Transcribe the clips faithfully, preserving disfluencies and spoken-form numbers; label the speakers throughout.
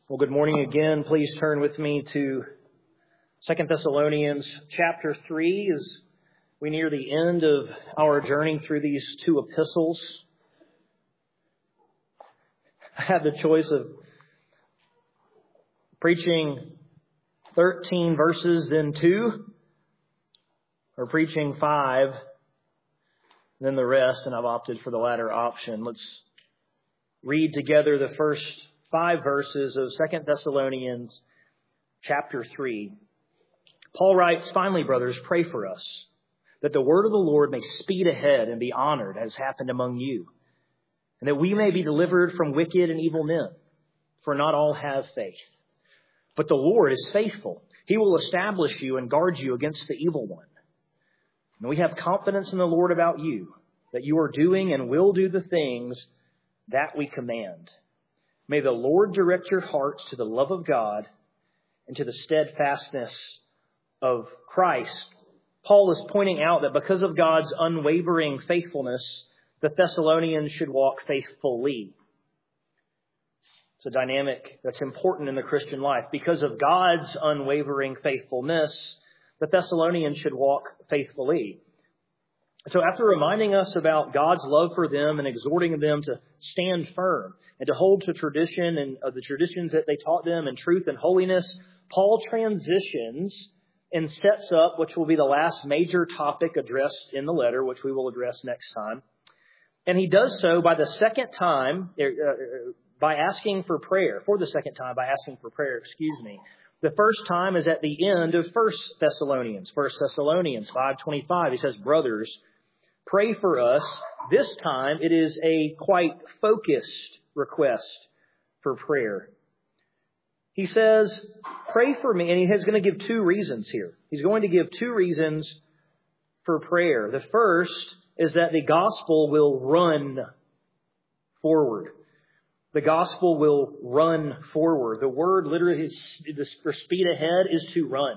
Speaker 1: Well, good morning again. Please turn with me to Second Thessalonians chapter three as we near the end of our journey through these two epistles. I had the choice of preaching thirteen verses, then two, or preaching five, then the rest, and I've opted for the latter option. Let's read together the first five verses of Second Thessalonians chapter three. Paul writes, "Finally, brothers, pray for us, that the word of the Lord may speed ahead and be honored, as happened among you, and that we may be delivered from wicked and evil men. For not all have faith. But the Lord is faithful. He will establish you and guard you against the evil one. And we have confidence in the Lord about you, that you are doing and will do the things that we command. May the Lord direct your hearts to the love of God and to the steadfastness of Christ." Paul is pointing out that because of God's unwavering faithfulness, the Thessalonians should walk faithfully. It's a dynamic that's important in the Christian life. Because of God's unwavering faithfulness, the Thessalonians should walk faithfully. So after reminding us about God's love for them and exhorting them to stand firm and to hold to tradition and uh, the traditions that they taught them in truth and holiness, Paul transitions and sets up, which will be the last major topic addressed in the letter, which we will address next time. And he does so by the second time, uh, by asking for prayer, for the second time by asking for prayer, excuse me. The first time is at the end of First Thessalonians, First Thessalonians five twenty-five. He says, "Brothers, pray for us." This time it is a quite focused request for prayer. He says, "Pray for me," and he's going to give two reasons here. He's going to give two reasons for prayer. The first is that the gospel will run forward. The gospel will run forward. The word literally is, for speed ahead is to run.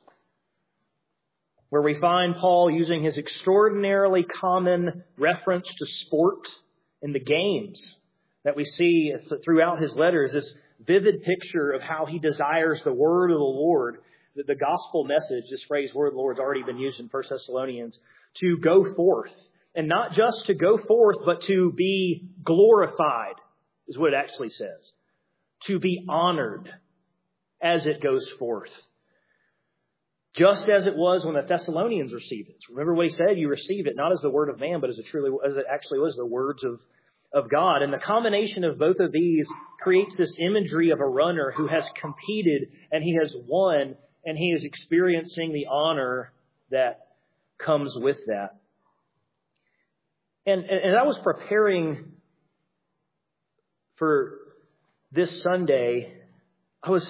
Speaker 1: Where we find Paul using his extraordinarily common reference to sport in the games that we see throughout his letters, this vivid picture of how he desires the word of the Lord, the gospel message, this phrase, word of the Lord, has already been used in First Thessalonians, to go forth. And not just to go forth, but to be glorified, is what it actually says. To be honored as it goes forth. Just as it was when the Thessalonians received it. Remember what he said? You received it not as the word of man, but as it truly, as it actually was the words of, of God. And the combination of both of these creates this imagery of a runner who has competed and he has won and he is experiencing the honor that comes with that. And, and as I was preparing for this Sunday, I was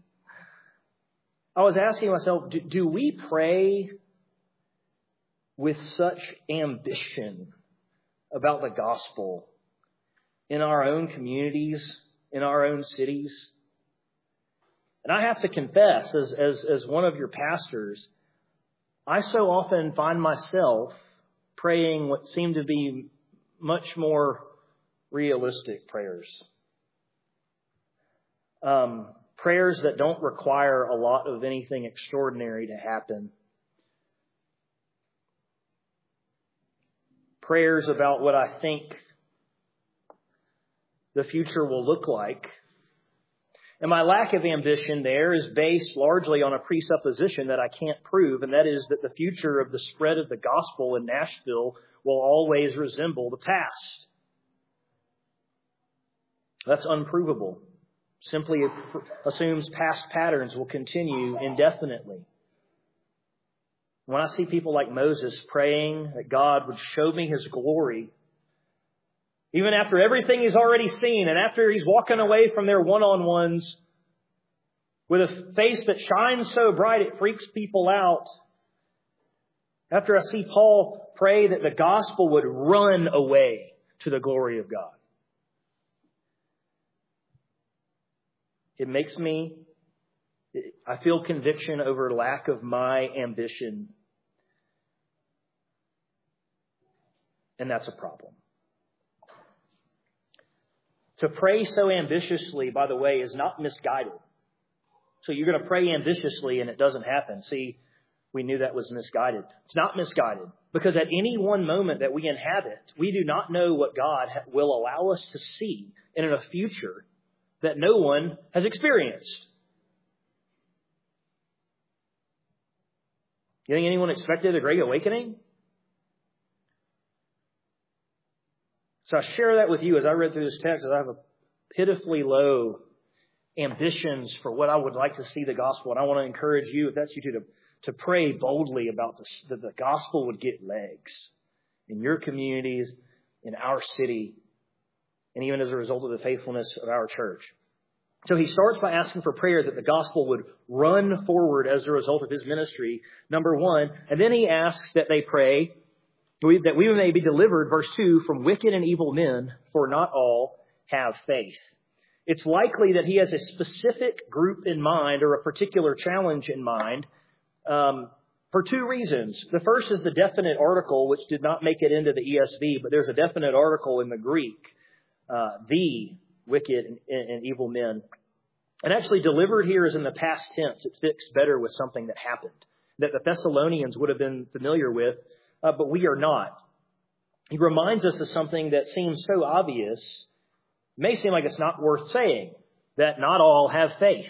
Speaker 1: I was asking myself, do, do we pray with such ambition about the gospel in our own communities, in our own cities? And I have to confess, as, as, as one of your pastors, I so often find myself praying what seem to be much more realistic prayers. Um, prayers that don't require a lot of anything extraordinary to happen. Prayers about what I think the future will look like. And my lack of ambition there is based largely on a presupposition that I can't prove, and that is that the future of the spread of the gospel in Nashville will always resemble the past. That's unprovable. Simply assumes past patterns will continue indefinitely. When I see people like Moses praying that God would show me His glory, even after everything he's already seen and after he's walking away from their one-on-ones with a face that shines so bright it freaks people out, after I see Paul pray that the gospel would run away to the glory of God, it makes me, I feel conviction over lack of my ambition. And that's a problem. To pray so ambitiously, by the way, is not misguided. So you're going to pray ambitiously and it doesn't happen. See, we knew that was misguided. It's not misguided because at any one moment that we inhabit, we do not know what God will allow us to see in a future that no one has experienced. You think anyone expected a great awakening? So I share that with you as I read through this text, as I have a pitifully low ambitions for what I would like to see the gospel. And I want to encourage you, if that's you too, to, to pray boldly about this, that the gospel would get legs in your communities, in our city, and even as a result of the faithfulness of our church. So he starts by asking for prayer that the gospel would run forward as a result of his ministry, number one. And then he asks that they pray that we may be delivered, verse two, from wicked and evil men, for not all have faith. It's likely that he has a specific group in mind or a particular challenge in mind um, for two reasons. The first is the definite article, which did not make it into the E S V, but there's a definite article in the Greek, uh, the wicked and, and evil men. And actually delivered here is in the past tense. It fits better with something that happened, that the Thessalonians would have been familiar with, uh, but we are not. He reminds us of something that seems so obvious, may seem like it's not worth saying, that not all have faith.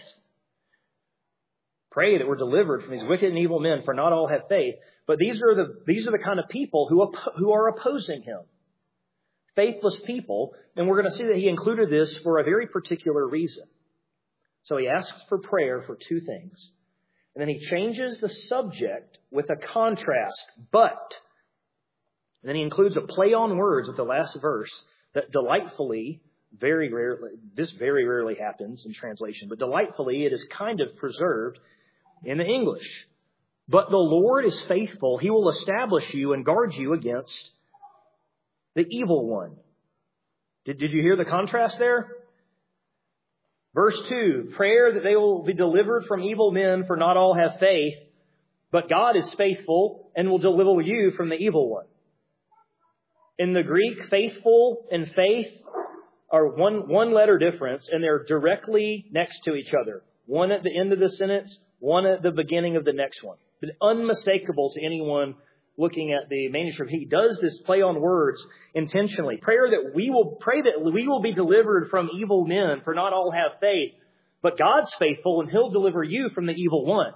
Speaker 1: Pray that we're delivered from these wicked and evil men, for not all have faith. But these are the these are the kind of people who who are opposing him. Faithless people. And we're going to see that he included this for a very particular reason. So he asks for prayer for two things. And then he changes the subject with a contrast, but. And then he includes a play on words with the last verse that delightfully, very rarely, this very rarely happens in translation, but delightfully it is kind of preserved in the English. But the Lord is faithful. He will establish you and guard you against the evil one. Did, did you hear the contrast there? Verse two, prayer that they will be delivered from evil men, for not all have faith, but God is faithful and will deliver you from the evil one. In the Greek, faithful and faith are one, one letter difference, and they're directly next to each other. One at the end of the sentence, one at the beginning of the next one. But unmistakable to anyone looking at the manuscript. He does this play on words intentionally. Prayer that we will pray that we will be delivered from evil men, for not all have faith, but God's faithful and he'll deliver you from the evil one.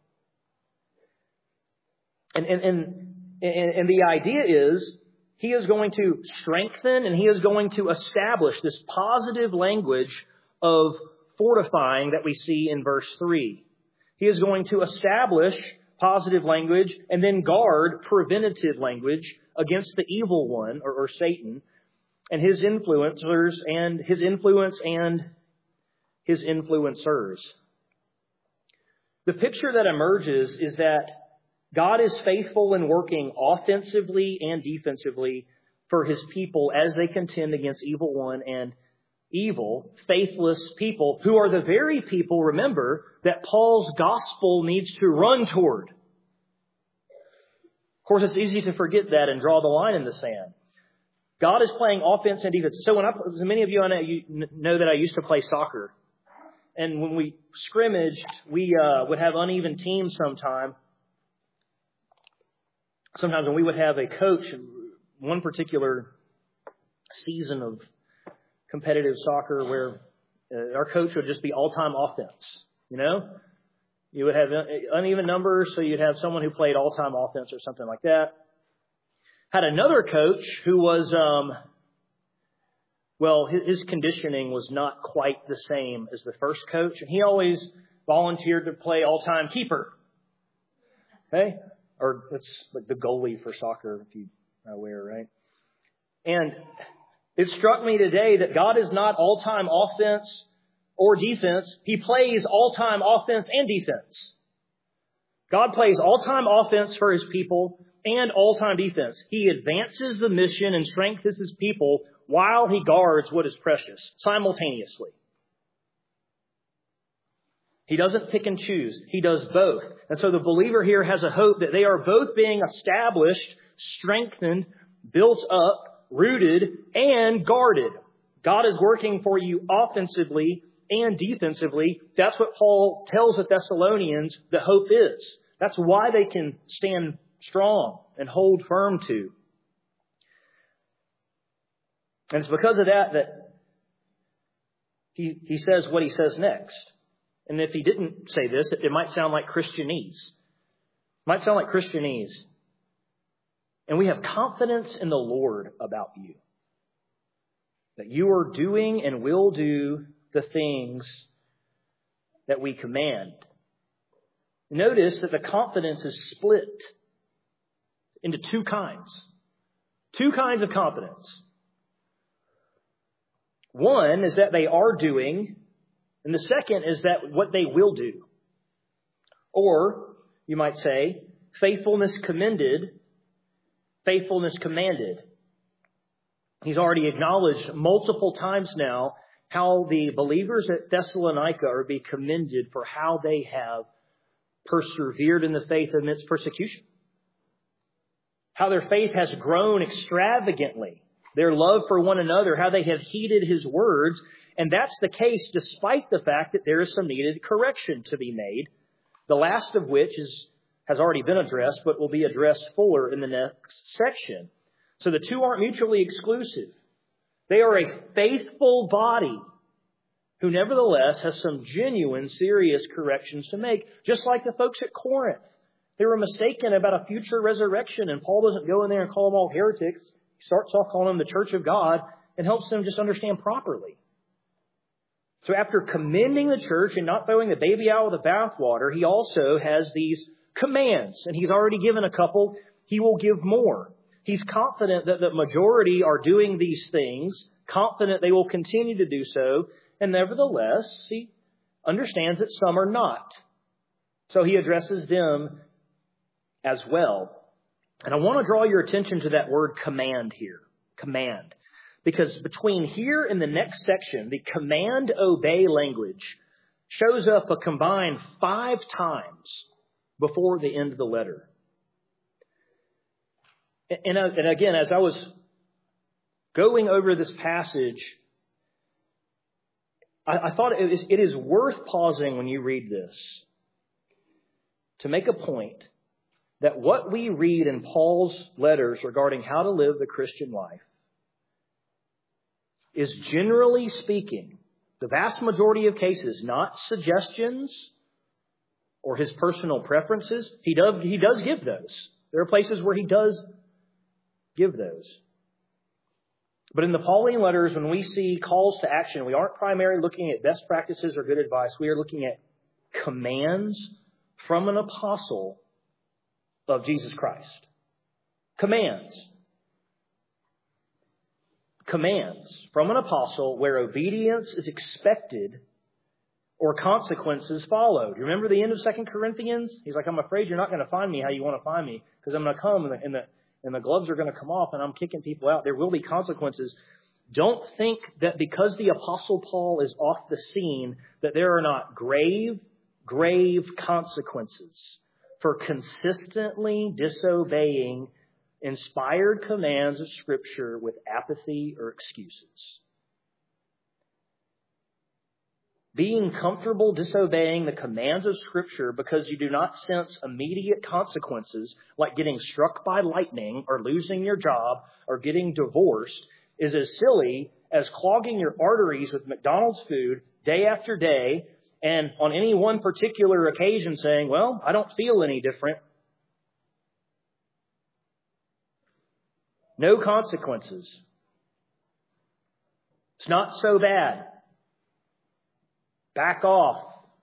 Speaker 1: And, and, and, and, and the idea is he is going to strengthen and he is going to establish this positive language of fortifying that we see in verse three. He is going to establish positive language and then guard preventative language against the evil one or, or Satan and his influencers and his influence and his influencers. The picture that emerges is that God is faithful in working offensively and defensively for his people as they contend against evil one and evil, faithless people who are the very people, remember, that Paul's gospel needs to run toward. Of course, it's easy to forget that and draw the line in the sand. God is playing offense and defense. So when I, as many of you I know, you know that I used to play soccer. And when we scrimmaged, we uh, would have uneven teams sometime. Sometimes when we would have a coach, one particular season of competitive soccer where uh, our coach would just be all-time offense, you know? You would have uneven numbers, so you'd have someone who played all-time offense or something like that. Had another coach who was, um, well, his, his conditioning was not quite the same as the first coach, and he always volunteered to play all-time keeper. Okay? Or it's like the goalie for soccer, if you are aware, right? And it struck me today that God is not all-time offense or defense. He plays all-time offense and defense. God plays all-time offense for his people and all-time defense. He advances the mission and strengthens his people while he guards what is precious simultaneously. He doesn't pick and choose. He does both. And so the believer here has a hope that they are both being established, strengthened, built up, rooted, and guarded God is working for you offensively and defensively. That's what Paul tells the Thessalonians the hope is. That's why they can stand strong and hold firm to. And it's because of that that he, he says what he says next. And if he didn't say this, it, it might sound like Christianese. It might sound like Christianese. And we have confidence in the Lord about you. That you are doing and will do the things that we command. Notice that the confidence is split into two kinds. Two kinds of confidence. One is that they are doing, and the second is that what they will do. Or, you might say, faithfulness commended, faithfulness commanded. He's already acknowledged multiple times now how the believers at Thessalonica are being commended for how they have persevered in the faith amidst persecution. How their faith has grown extravagantly. Their love for one another, how they have heeded his words. And that's the case despite the fact that there is some needed correction to be made. The last of which is has already been addressed, but will be addressed fuller in the next section. So the two aren't mutually exclusive. They are a faithful body who nevertheless has some genuine, serious corrections to make. Just like the folks at Corinth. They were mistaken about a future resurrection, and Paul doesn't go in there and call them all heretics. He starts off calling them the church of God and helps them just understand properly. So after commending the church and not throwing the baby out with the bathwater, he also has these commands. And he's already given a couple. He will give more. He's confident that the majority are doing these things, confident they will continue to do so, and nevertheless, he understands that some are not. So he addresses them as well. And I want to draw your attention to that word command here. Command. Because between here and the next section, the command obey language shows up a combined five times before the end of the letter. And, and again, as I was going over this passage, I, I thought it is, it is worth pausing when you read this to make a point that what we read in Paul's letters regarding how to live the Christian life is, generally speaking, the vast majority of cases, not suggestions or his personal preferences. He does, he does give those. There are places where he does give those. But in the Pauline letters, when we see calls to action, we aren't primarily looking at best practices or good advice. We are looking at commands from an apostle of Jesus Christ. Commands. Commands from an apostle where obedience is expected or consequences follow. Do you remember the end of Second Corinthians? He's like, I'm afraid you're not going to find me how you want to find me, because I'm going to come and the, and the, and the gloves are going to come off and I'm kicking people out. There will be consequences. Don't think that because the apostle Paul is off the scene that there are not grave, grave consequences for consistently disobeying inspired commands of Scripture with apathy or excuses. Being comfortable disobeying the commands of Scripture because you do not sense immediate consequences, like getting struck by lightning or losing your job or getting divorced, is as silly as clogging your arteries with McDonald's food day after day, and on any one particular occasion saying, well, I don't feel any different. No consequences. It's not so bad. Back off.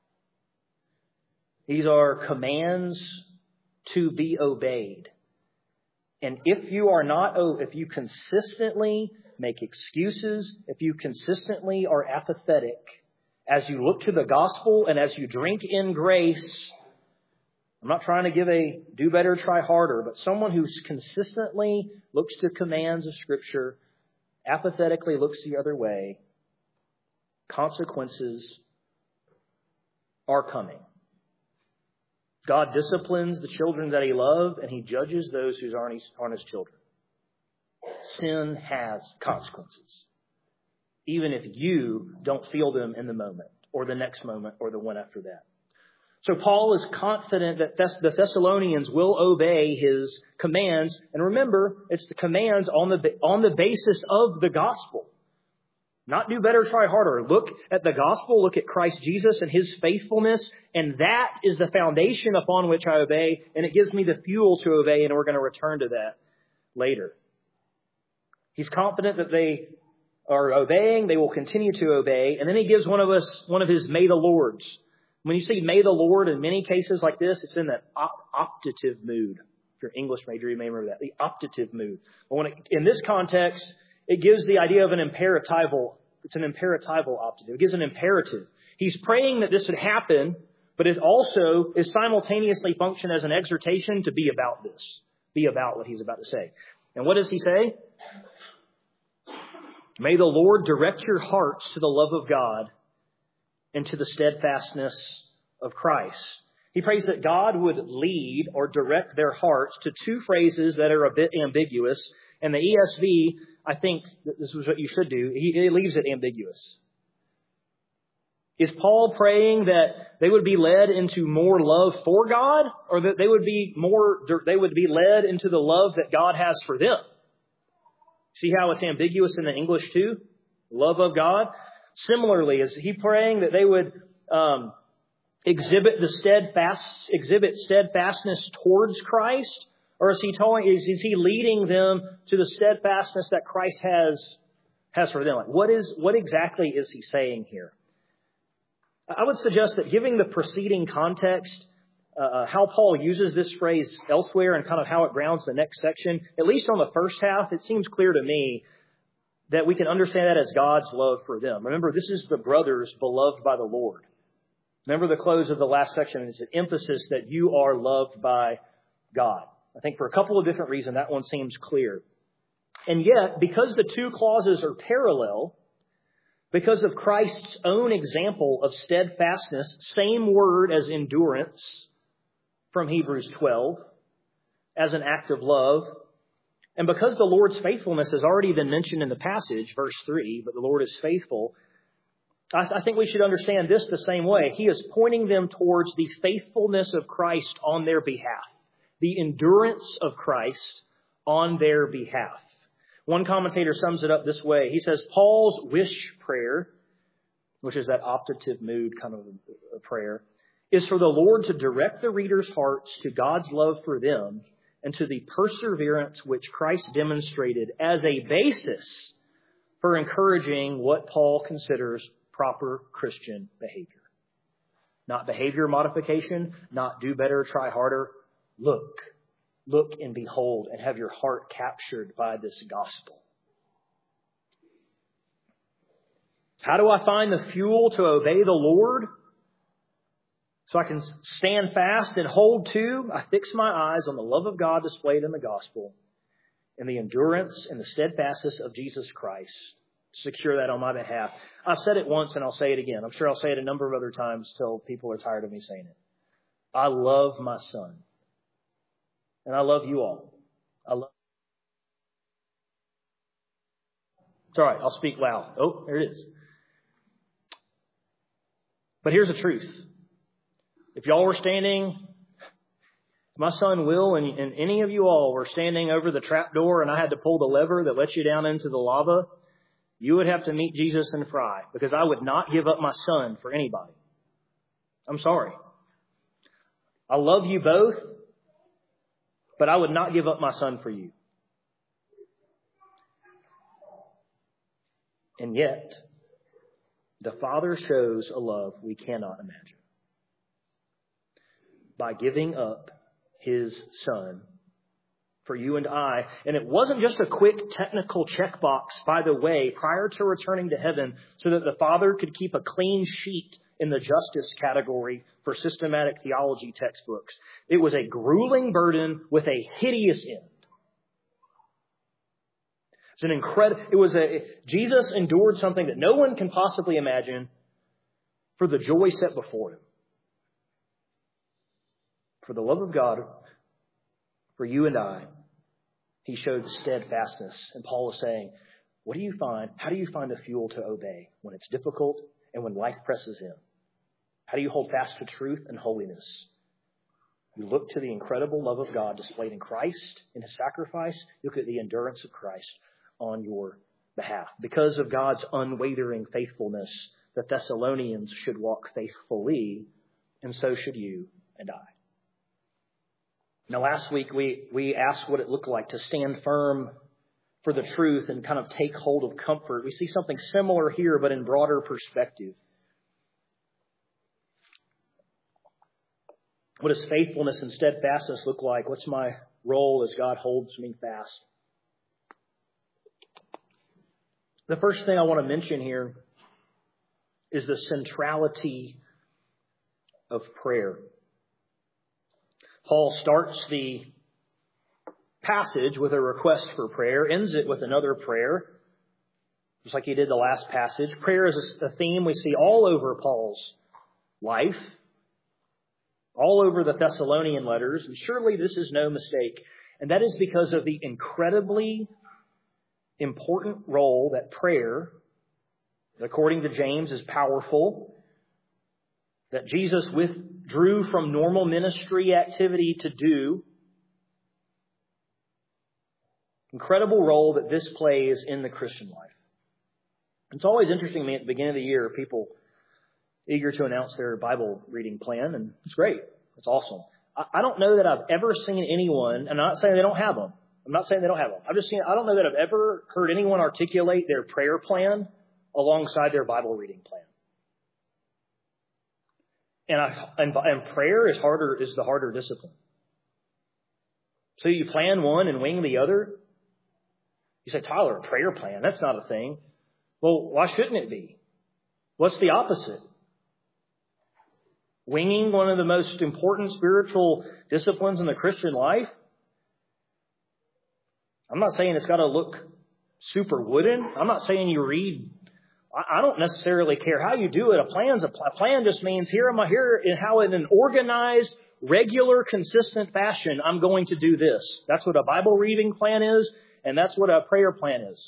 Speaker 1: These are commands to be obeyed. And if you are not, if you consistently make excuses, if you consistently are apathetic, as you look to the gospel and as you drink in grace, I'm not trying to give a do better, try harder, but someone who consistently looks to commands of Scripture, apathetically looks the other way, consequences are coming. God disciplines the children that He loves, and He judges those who aren't His, aren't his children. Sin has consequences. even if you don't feel them in the moment or the next moment or the one after that. So Paul is confident that Thess- the Thessalonians will obey his commands. And remember, it's the commands on the, on the basis of the gospel. Not do better, try harder. Look at the gospel, look at Christ Jesus and his faithfulness, and that is the foundation upon which I obey, and it gives me the fuel to obey, and we're going to return to that later. He's confident that they are obeying, they will continue to obey, and then he gives one of us one of his may the Lords. When you see may the Lord in many cases like this, it's in that op- optative mood. If you're an English major, you may remember that, the optative mood. But when it, in this context, it gives the idea of an imperatival. It's an imperatival optative. It gives an imperative. He's praying that this would happen, but it also is simultaneously function as an exhortation to be about this. Be about what he's about to say. And what does he say? May the Lord direct your hearts to the love of God and to the steadfastness of Christ. He prays that God would lead or direct their hearts to two phrases that are a bit ambiguous. And the E S V, I think this is what you should do. He, he leaves it ambiguous. Is Paul praying that they would be led into more love for God, or that they would be more, they would be led into the love that God has for them? See how it's ambiguous in the English too? Love of God. Similarly, is he praying that they would um, exhibit the steadfast, exhibit steadfastness towards Christ? Or is he telling, is, is he leading them to the steadfastness that Christ has, has for them? Like what is, what exactly is he saying here? I would suggest that giving the preceding context, uh, how Paul uses this phrase elsewhere and kind of how it grounds the next section, at least on the first half, it seems clear to me that we can understand that as God's love for them. Remember, this is the brothers beloved by the Lord. Remember the close of the last section is an emphasis that you are loved by God. I think for a couple of different reasons, that one seems clear. And yet, because the two clauses are parallel, because of Christ's own example of steadfastness, same word as endurance from Hebrews twelve, as an act of love, and because the Lord's faithfulness has already been mentioned in the passage, verse three, but the Lord is faithful, I, th- I think we should understand this the same way. He is pointing them towards the faithfulness of Christ on their behalf, the endurance of Christ on their behalf. One commentator sums it up this way. He says, Paul's wish prayer, which is that optative mood kind of a prayer, is for the Lord to direct the reader's hearts to God's love for them and to the perseverance which Christ demonstrated as a basis for encouraging what Paul considers proper Christian behavior. Not behavior modification, not do better, try harder. Look, look and behold and have your heart captured by this gospel. How do I find the fuel to obey the Lord? So I can stand fast and hold to. I fix my eyes on the love of God displayed in the gospel and the endurance and the steadfastness of Jesus Christ. Secure that on my behalf. I've said it once and I'll say it again. I'm sure I'll say it a number of other times till people are tired of me saying it. I love my son. And I love you all. I love. It's all right. I'll speak loud. Oh, there it is. But here's the truth. If y'all were standing, my son Will and, and any of you all were standing over the trap door and I had to pull the lever that lets you down into the lava, you would have to meet Jesus and fry, because I would not give up my son for anybody. I'm sorry. I love you both, but I would not give up my son for you. And yet, the Father shows a love we cannot imagine by giving up His Son for you and I. And it wasn't just a quick technical checkbox, by the way, prior to returning to heaven, so that the Father could keep a clean sheet in the justice category for systematic theology textbooks. It was a grueling burden with a hideous end. It's an incredible, it was a, Jesus endured something that no one can possibly imagine for the joy set before Him. For the love of God, for you and I, He showed steadfastness. And Paul is saying, What do you find? How do you find the fuel to obey when it's difficult and when life presses in? How do you hold fast to truth and holiness? You look to the incredible love of God displayed in Christ, in His sacrifice. You look at the endurance of Christ on your behalf. Because of God's unwavering faithfulness, the Thessalonians should walk faithfully, and so should you and I. Now, last week we, we asked what it looked like to stand firm for the truth and kind of take hold of comfort. We see something similar here, but in broader perspective. What does faithfulness and steadfastness look like? What's my role as God holds me fast? The first thing I want to mention here is the centrality of prayer. Paul starts the passage with a request for prayer, ends it with another prayer, just like he did the last passage. Prayer is a theme we see all over Paul's life, all over the Thessalonian letters, and surely this is no mistake. And that is because of the incredibly important role that prayer, according to James, is powerful, that Jesus withdrew from normal ministry activity to do. Incredible role that this plays in the Christian life. It's always interesting to me at the beginning of the year, people eager to announce their Bible reading plan, and it's great. It's awesome. I don't know that I've ever seen anyone, and I'm not saying they don't have them. I'm not saying they don't have them. I've just seen, I don't know that I've ever heard anyone articulate their prayer plan alongside their Bible reading plan. And, I, and, and prayer is harder, is the harder discipline. So you plan one and wing the other. You say, Tyler, a prayer plan, that's not a thing. Well, why shouldn't it be? What's the opposite? Winging one of the most important spiritual disciplines in the Christian life? I'm not saying it's got to look super wooden. I'm not saying you read. I don't necessarily care how you do it. A plan's a, a plan just means here am I here in how in an organized, regular, consistent fashion I'm going to do this. That's what a Bible reading plan is, and that's what a prayer plan is.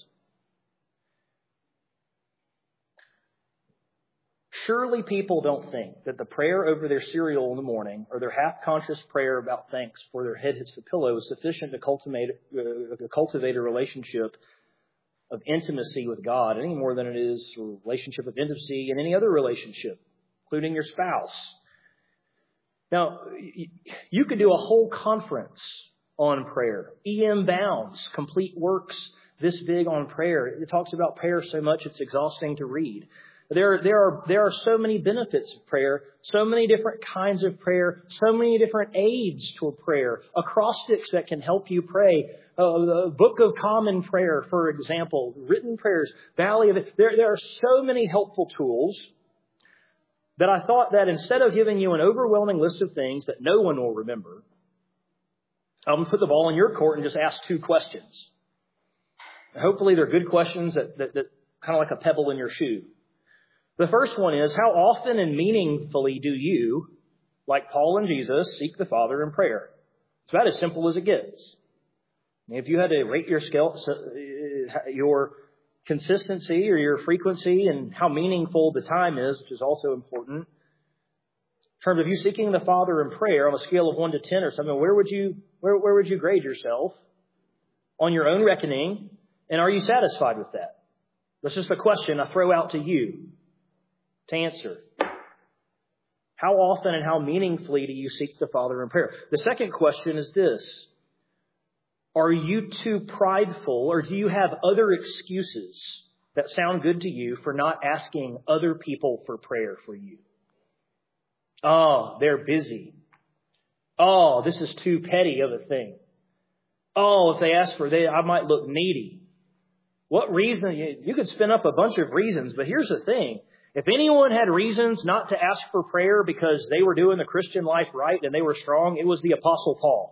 Speaker 1: Surely people don't think that the prayer over their cereal in the morning or their half-conscious prayer about thanks before their head hits the pillow is sufficient to cultivate, uh, to cultivate a relationship of intimacy with God any more than it is a relationship of intimacy in any other relationship, including your spouse. Now, you could do a whole conference on prayer. E M Bounds, Complete Works, this big on prayer. It talks about prayer so much it's exhausting to read. There, there are there are so many benefits of prayer, so many different kinds of prayer, so many different aids to a prayer, acrostics that can help you pray. Uh, the Book of Common Prayer, for example, written prayers, Valley of it. There, there are so many helpful tools that I thought that instead of giving you an overwhelming list of things that no one will remember, I'm going to put the ball in your court and just ask two questions. Hopefully they're good questions that, that, that kind of like a pebble in your shoe. The first one is, how often and meaningfully do you, like Paul and Jesus, seek the Father in prayer? It's about as simple as it gets. If you had to rate your scale, your consistency or your frequency and how meaningful the time is, which is also important, in terms of you seeking the Father in prayer on a scale of one to ten or something, where would you where where would you grade yourself on your own reckoning? And are you satisfied with that? That's just a question I throw out to you to answer. How often and how meaningfully do you seek the Father in prayer? The second question is this. Are you too prideful, or do you have other excuses that sound good to you for not asking other people for prayer for you? Oh, they're busy. Oh, this is too petty of a thing. Oh, if they ask for it, I might look needy. What reason? You could spin up a bunch of reasons, but here's the thing. If anyone had reasons not to ask for prayer because they were doing the Christian life right and they were strong, it was the Apostle Paul.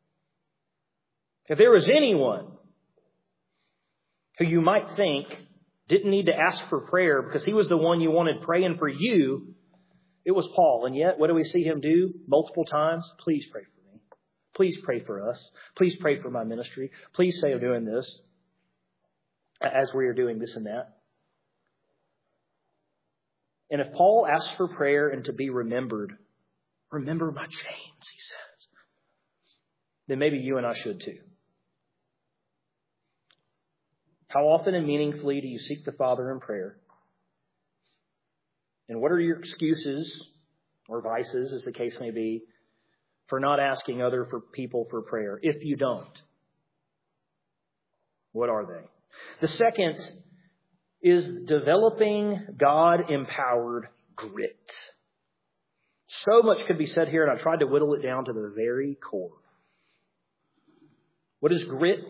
Speaker 1: If there was anyone who you might think didn't need to ask for prayer because he was the one you wanted praying for you, it was Paul. And yet, what do we see him do multiple times? Please pray for me. Please pray for us. Please pray for my ministry. Please say I'm doing this. as we are doing this and that. And if Paul asks for prayer and to be remembered, remember my chains, he says, then maybe you and I should too. How often and meaningfully do you seek the Father in prayer? And what are your excuses or vices, as the case may be, for not asking other for people for prayer? If you don't, what are they? The second is developing God-empowered grit. So much could be said here, and I tried to whittle it down to the very core. What is grit?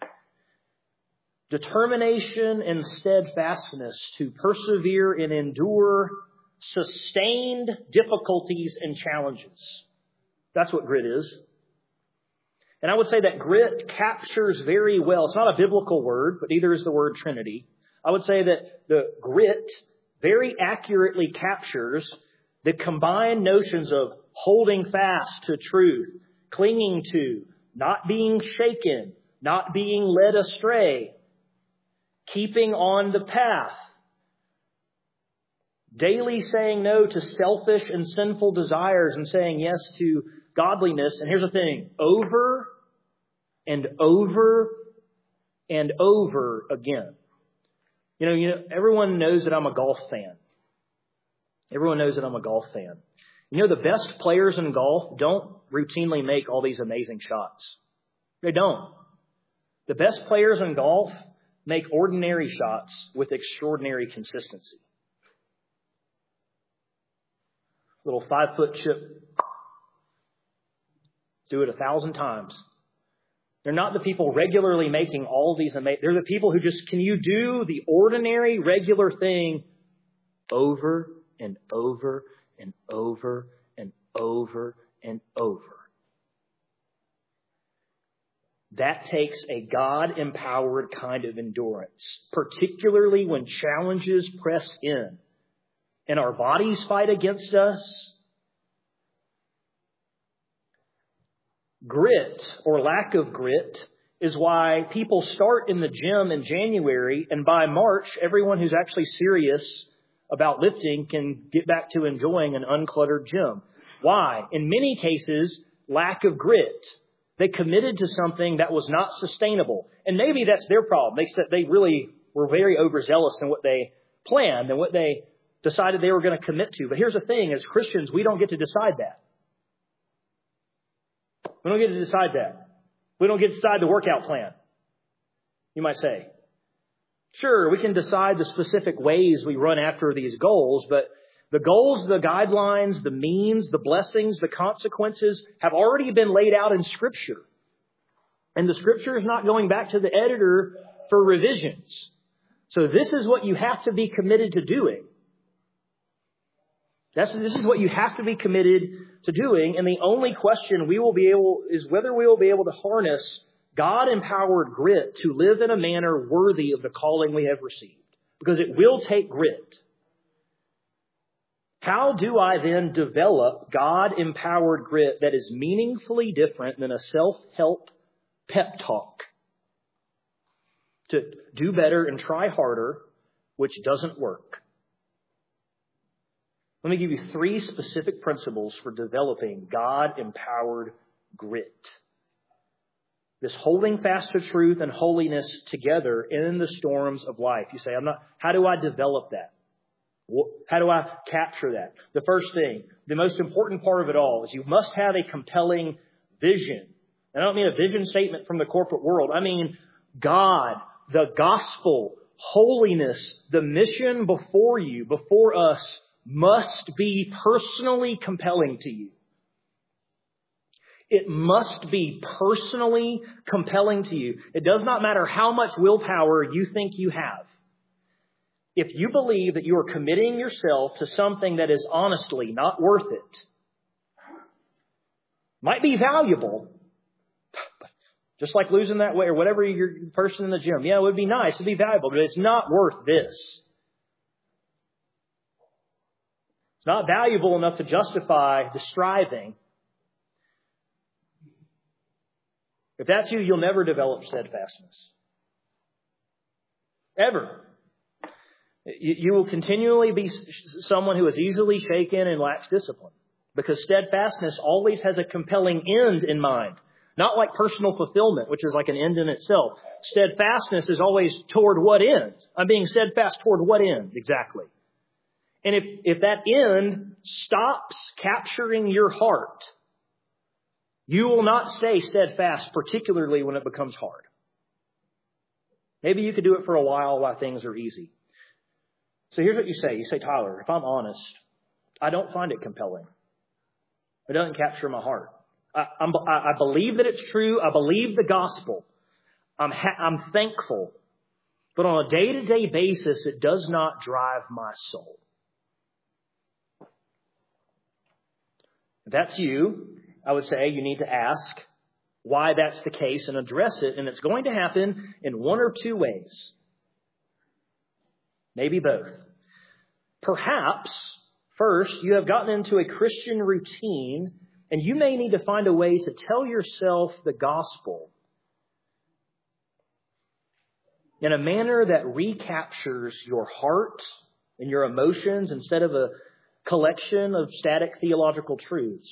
Speaker 1: Determination and steadfastness to persevere and endure sustained difficulties and challenges. That's what grit is. And I would say that grit captures very well. It's not a biblical word, but neither is the word Trinity. I would say that the grit very accurately captures the combined notions of holding fast to truth, clinging to, not being shaken, not being led astray, keeping on the path, daily saying no to selfish and sinful desires and saying yes to godliness. And here's the thing, over and over and over again. You know, you know, everyone knows that I'm a golf fan. Everyone knows that I'm a golf fan. You know, the best players in golf don't routinely make all these amazing shots. They don't. The best players in golf make ordinary shots with extraordinary consistency. Little five-foot chip. Do it a thousand times. They're not the people regularly making all these amazing... They're the people who just, can you do the ordinary, regular thing over and over and over and over and over? That takes a God-empowered kind of endurance, particularly when challenges press in and our bodies fight against us. Grit, or lack of grit, is why people start in the gym in January, and by March, everyone who's actually serious about lifting can get back to enjoying an uncluttered gym. Why? In many cases, lack of grit. They committed to something that was not sustainable. And maybe that's their problem. They said they really were very overzealous in what they planned and what they decided they were going to commit to. But here's the thing, as Christians, we don't get to decide that. We don't get to decide that. We don't get to decide the workout plan. You might say, sure, we can decide the specific ways we run after these goals, but the goals, the guidelines, the means, the blessings, the consequences have already been laid out in Scripture. And the Scripture is not going back to the editor for revisions. So this is what you have to be committed to doing. That's, this is what you have to be committed to doing. And the only question we will be able is whether we will be able to harness God-empowered grit to live in a manner worthy of the calling we have received. Because it will take grit. How do I then develop God-empowered grit that is meaningfully different than a self-help pep talk? To do better and try harder, which doesn't work. Let me give you three specific principles for developing God-empowered grit. This holding fast to truth and holiness together in the storms of life. You say, I'm not, how do I develop that? How do I capture that? The first thing, the most important part of it all is you must have a compelling vision. And I don't mean a vision statement from the corporate world. I mean God, the gospel, holiness, the mission before you, before us, must be personally compelling to you. It must be personally compelling to you. It does not matter how much willpower you think you have. If you believe that you are committing yourself to something that is honestly not worth it, might be valuable, just like losing that weight or whatever your person in the gym. Yeah, it would be nice. It'd be valuable, but it's not worth this. It's not valuable enough to justify the striving. If that's you, you'll never develop steadfastness. Ever. You, you will continually be someone who is easily shaken and lacks discipline. Because steadfastness always has a compelling end in mind. Not like personal fulfillment, which is like an end in itself. Steadfastness is always toward what end? I'm being steadfast toward what end exactly? And if, if that end stops capturing your heart, you will not stay steadfast, particularly when it becomes hard. Maybe you could do it for a while while things are easy. So here's what you say. You say, Tyler, if I'm honest, I don't find it compelling. It doesn't capture my heart. I, I'm, I believe that it's true. I believe the gospel. I'm, ha- I'm thankful. But on a day-to-day basis, it does not drive my soul. If that's you, I would say you need to ask why that's the case and address it. And it's going to happen in one or two ways. Maybe both. Perhaps, first, you have gotten into a Christian routine, and you may need to find a way to tell yourself the gospel in a manner that recaptures your heart and your emotions instead of a collection of static theological truths.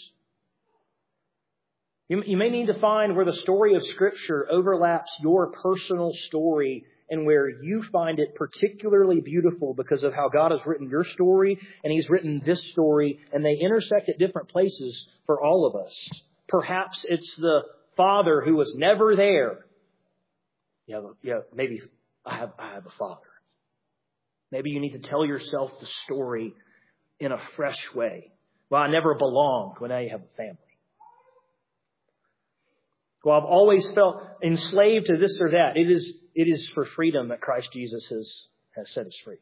Speaker 1: You, you may need to find where the story of Scripture overlaps your personal story and where you find it particularly beautiful because of how God has written your story and He's written this story, and they intersect at different places for all of us. Perhaps it's the father who was never there. Yeah, yeah, maybe I have, I have a father. Maybe you need to tell yourself the story in a fresh way. Well, I never belonged. Well, now you have a family. Well, I've always felt enslaved to this or that. It is, it is for freedom that Christ Jesus has, has set us free.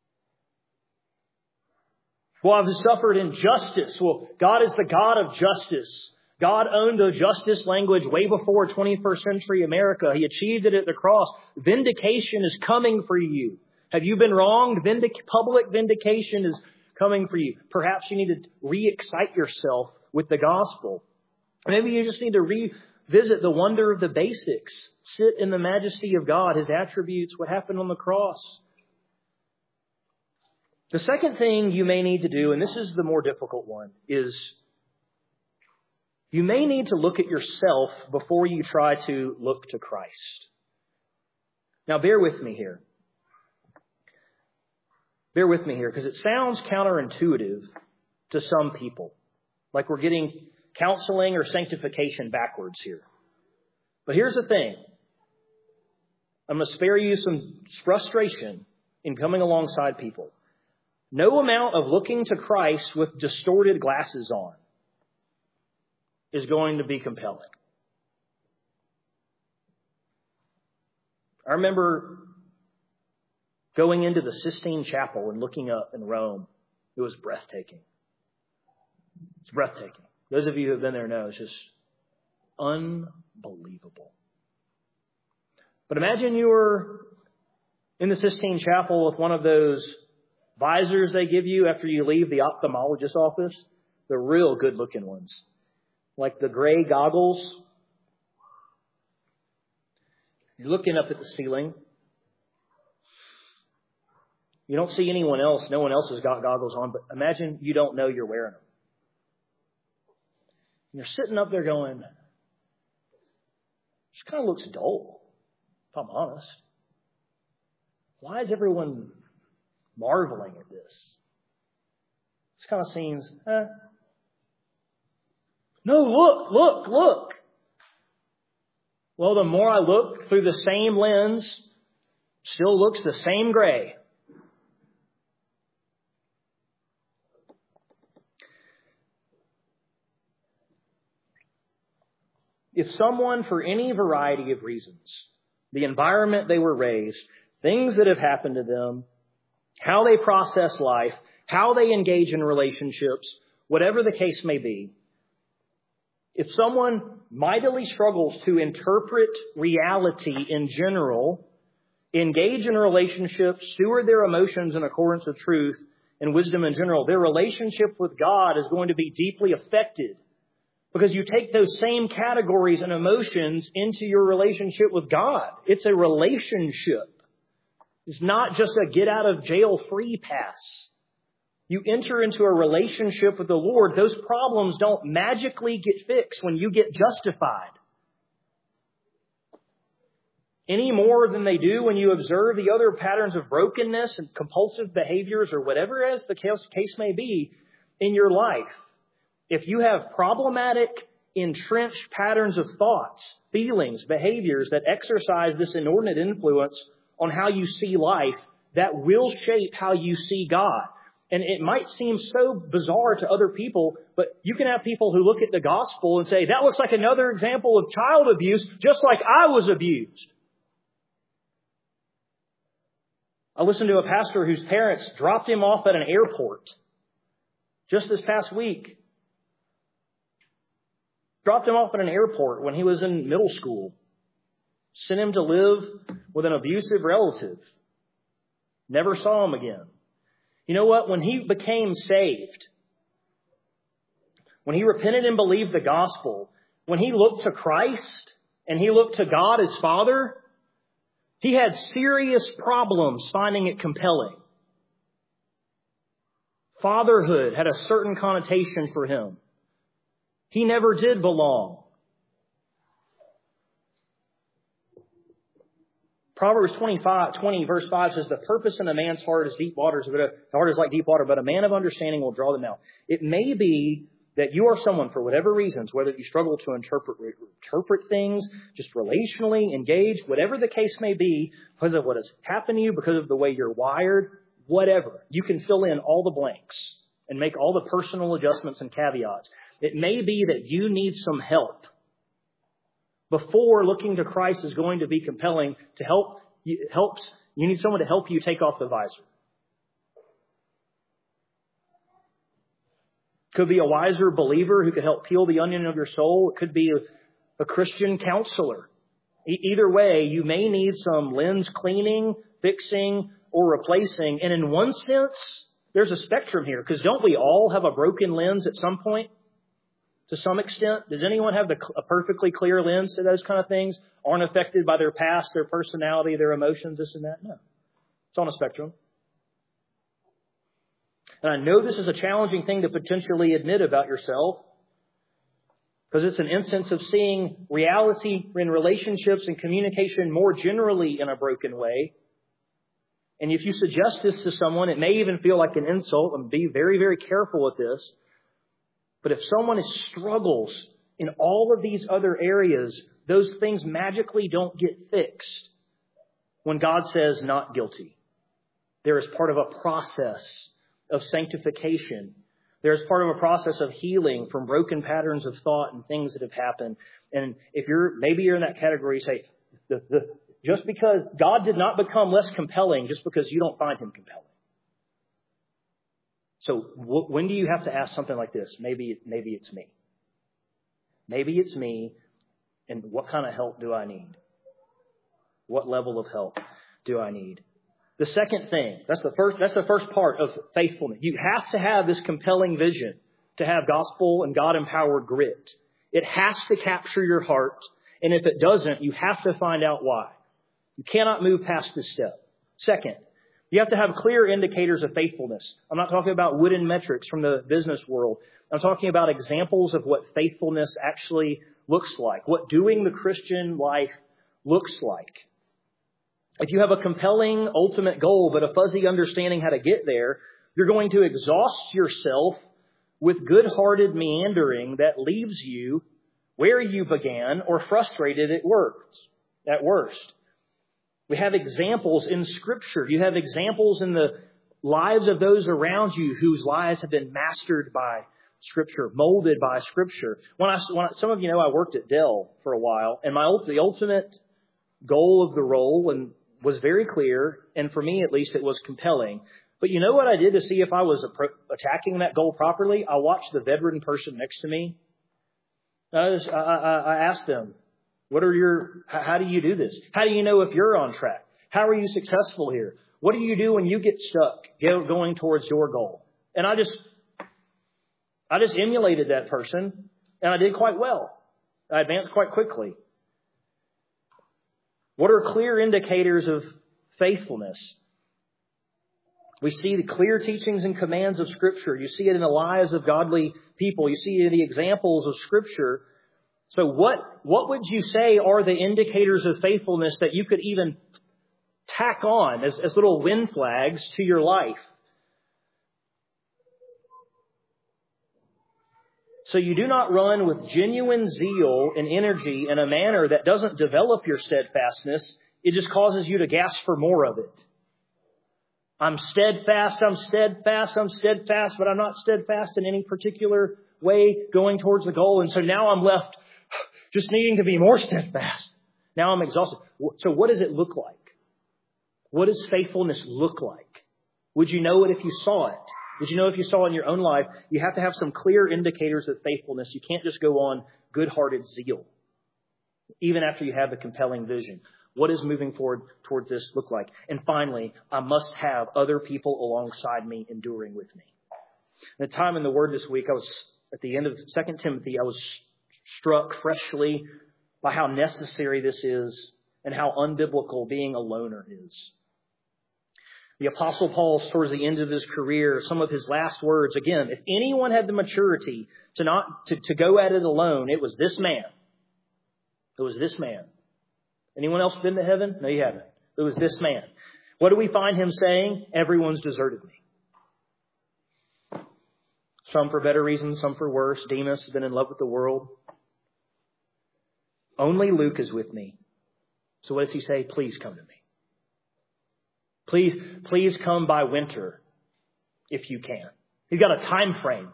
Speaker 1: Well, I've suffered injustice. Well, God is the God of justice. God owned the justice language way before twenty-first century America. He achieved it at the cross. Vindication is coming for you. Have you been wronged? Vindic- public vindication is coming for you. Perhaps you need to re-excite yourself with the gospel. Maybe you just need to revisit the wonder of the basics. Sit in the majesty of God, His attributes, what happened on the cross. The second thing you may need to do, and this is the more difficult one, is you may need to look at yourself before you try to look to Christ. Now, bear with me here. Bear with me here, because it sounds counterintuitive to some people. Like we're getting counseling or sanctification backwards here. But here's the thing. I'm going to spare you some frustration in coming alongside people. No amount of looking to Christ with distorted glasses on is going to be compelling. I remember going into the Sistine Chapel and looking up in Rome. It was breathtaking. It's breathtaking. Those of you who have been there know it's just unbelievable. But imagine you were in the Sistine Chapel with one of those visors they give you after you leave the ophthalmologist's office. The real good-looking ones. Like the gray goggles. You're looking up at the ceiling. You don't see anyone else. No one else has got goggles on. But imagine you don't know you're wearing them. And you're sitting up there going, this kind of looks dull, if I'm honest. Why is everyone marveling at this? This kind of seems, eh. No, look, look, look. Well, the more I look through the same lens, still looks the same gray. If someone, for any variety of reasons, the environment they were raised, things that have happened to them, how they process life, how they engage in relationships, whatever the case may be, if someone mightily struggles to interpret reality in general, engage in relationships, steward their emotions in accordance with truth and wisdom in general, their relationship with God is going to be deeply affected. Because you take those same categories and emotions into your relationship with God. It's a relationship. It's not just a get out of jail free pass. You enter into a relationship with the Lord. Those problems don't magically get fixed when you get justified. Any more than they do when you observe the other patterns of brokenness and compulsive behaviors or whatever as the case may be in your life. If you have problematic, entrenched patterns of thoughts, feelings, behaviors that exercise this inordinate influence on how you see life, that will shape how you see God. And it might seem so bizarre to other people, but you can have people who look at the gospel and say, that looks like another example of child abuse, just like I was abused. I listened to a pastor whose parents dropped him off at an airport just this past week. Dropped him off at an airport when he was in middle school. Sent him to live with an abusive relative. Never saw him again. You know what? When he became saved, when he repented and believed the gospel, when he looked to Christ and he looked to God as Father, he had serious problems finding it compelling. Fatherhood had a certain connotation for him. He never did belong. Proverbs twenty-five, twenty, verse five says, the purpose in a man's heart is deep waters, but a, the heart is like deep water, but a man of understanding will draw them out. It may be that you are someone, for whatever reasons, whether you struggle to interpret interpret things, just relationally engage, whatever the case may be, because of what has happened to you, because of the way you're wired, whatever. You can fill in all the blanks and make all the personal adjustments and caveats. It may be that you need some help before looking to Christ is going to be compelling to help. Helps. You need someone to help you take off the visor. Could be a wiser believer who could help peel the onion of your soul. It could be a, a Christian counselor. E- either way, you may need some lens cleaning, fixing, or replacing. And in one sense, there's a spectrum here. Because don't we all have a broken lens at some point? To some extent? Does anyone have the, a perfectly clear lens to those kind of things? Aren't affected by their past, their personality, their emotions, this and that? No. It's on a spectrum. And I know this is a challenging thing to potentially admit about yourself, because it's an instance of seeing reality in relationships and communication more generally in a broken way. And if you suggest this to someone, it may even feel like an insult, and be very, very careful with this. But if someone struggles in all of these other areas, those things magically don't get fixed when God says not guilty. There is part of a process of sanctification. There's part of a process of healing from broken patterns of thought and things that have happened. And if you're, maybe you're in that category, say, the, the, just because God did not become less compelling just because you don't find him compelling. So w- when do you have to ask something like this? Maybe, maybe it's me. Maybe it's me. And what kind of help do I need? What level of help do I need? The second thing, that's the first, that's the first part of faithfulness. You have to have this compelling vision to have gospel and God-empowered grit. It has to capture your heart. And if it doesn't, you have to find out why. You cannot move past this step. Second, you have to have clear indicators of faithfulness. I'm not talking about wooden metrics from the business world. I'm talking about examples of what faithfulness actually looks like, what doing the Christian life looks like. If you have a compelling ultimate goal, but a fuzzy understanding how to get there, you're going to exhaust yourself with good-hearted meandering that leaves you where you began or frustrated at worst. At worst. We have examples in Scripture. You have examples in the lives of those around you whose lives have been mastered by Scripture, molded by Scripture. When I, when I, some of you know I worked at Dell for a while, and my the ultimate goal of the role and was very clear, and for me at least it was compelling. But you know what I did to see if I was attacking that goal properly? I watched the veteran person next to me. I, just, I, I, I asked them, what are your, how do you do this? How do you know if you're on track? How are you successful here? What do you do when you get stuck going towards your goal? And I just, I just emulated that person, and I did quite well. I advanced quite quickly. What are clear indicators of faithfulness. We see the clear teachings and commands of Scripture. You see it in the lives of godly people. You see it in the examples of Scripture. So what, what would you say are the indicators of faithfulness that you could even tack on as, as little wind flags to your life? So you do not run with genuine zeal and energy in a manner that doesn't develop your steadfastness. It just causes you to gasp for more of it. I'm steadfast, I'm steadfast, I'm steadfast, but I'm not steadfast in any particular way going towards the goal. And so now I'm left just needing to be more steadfast. Now I'm exhausted. So what does it look like? What does faithfulness look like? Would you know it if you saw it? Would you know if you saw it in your own life? You have to have some clear indicators of faithfulness. You can't just go on good-hearted zeal, even after you have a compelling vision. What does moving forward towards this look like? And finally, I must have other people alongside me enduring with me. At the time in the Word this week, I was at the end of Second Timothy, I was struck freshly by how necessary this is and how unbiblical being a loner is. The Apostle Paul, towards the end of his career, some of his last words, again, if anyone had the maturity to not to, to go at it alone, it was this man. It was this man. Anyone else been to heaven? No, you haven't. It was this man. What do we find him saying? Everyone's deserted me. Some for better reasons, some for worse. Demas has been in love with the world. Only Luke is with me. So what does he say? Please come to me. Please, please come by winter if you can. He's got a time frame.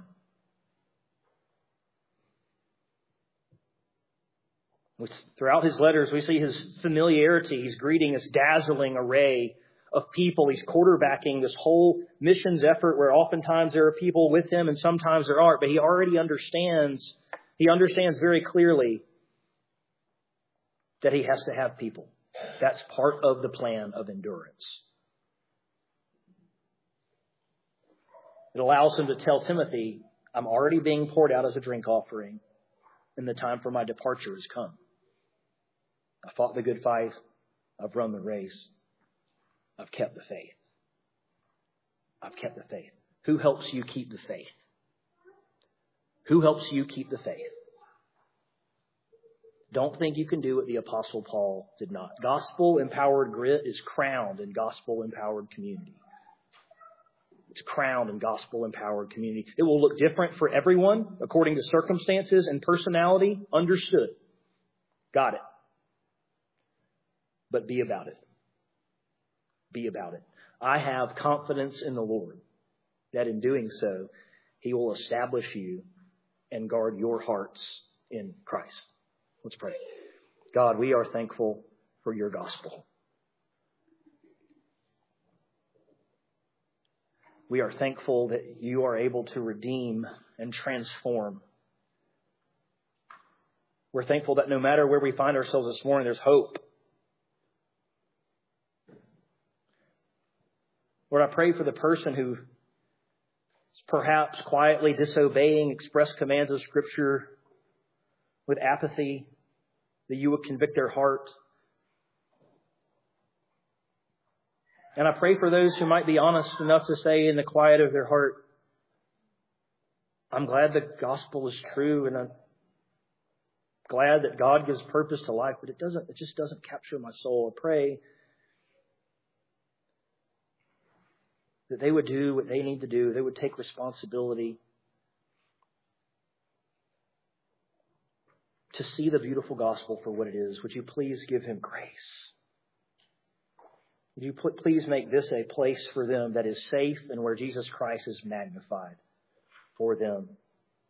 Speaker 1: Throughout his letters, we see his familiarity. He's greeting this dazzling array of people. He's quarterbacking this whole missions effort where oftentimes there are people with him and sometimes there aren't. But he already understands, he understands very clearly that he has to have people. That's part of the plan of endurance. It allows him to tell Timothy, I'm already being poured out as a drink offering, and the time for my departure has come. I fought the good fight. I've run the race. I've kept the faith. I've kept the faith. Who helps you keep the faith? Who helps you keep the faith? Don't think you can do what the Apostle Paul did not. Gospel-empowered grit is crowned in gospel-empowered community. It's crowned in gospel-empowered community. It will look different for everyone according to circumstances and personality. Understood. Got it. But be about it. Be about it. I have confidence in the Lord that in doing so, He will establish you and guard your hearts in Christ. Let's pray. God, we are thankful for your gospel. We are thankful that you are able to redeem and transform. We're thankful that no matter where we find ourselves this morning, there's hope. Lord, I pray for the person who is perhaps quietly disobeying express commands of Scripture with apathy, that you would convict their heart. And I pray for those who might be honest enough to say in the quiet of their heart, I'm glad the gospel is true and I'm glad that God gives purpose to life, but it doesn't, it just doesn't capture my soul. I pray that they would do what they need to do. They would take responsibility to see the beautiful gospel for what it is. Would you please give him grace? Would you please make this a place for them that is safe and where Jesus Christ is magnified for them?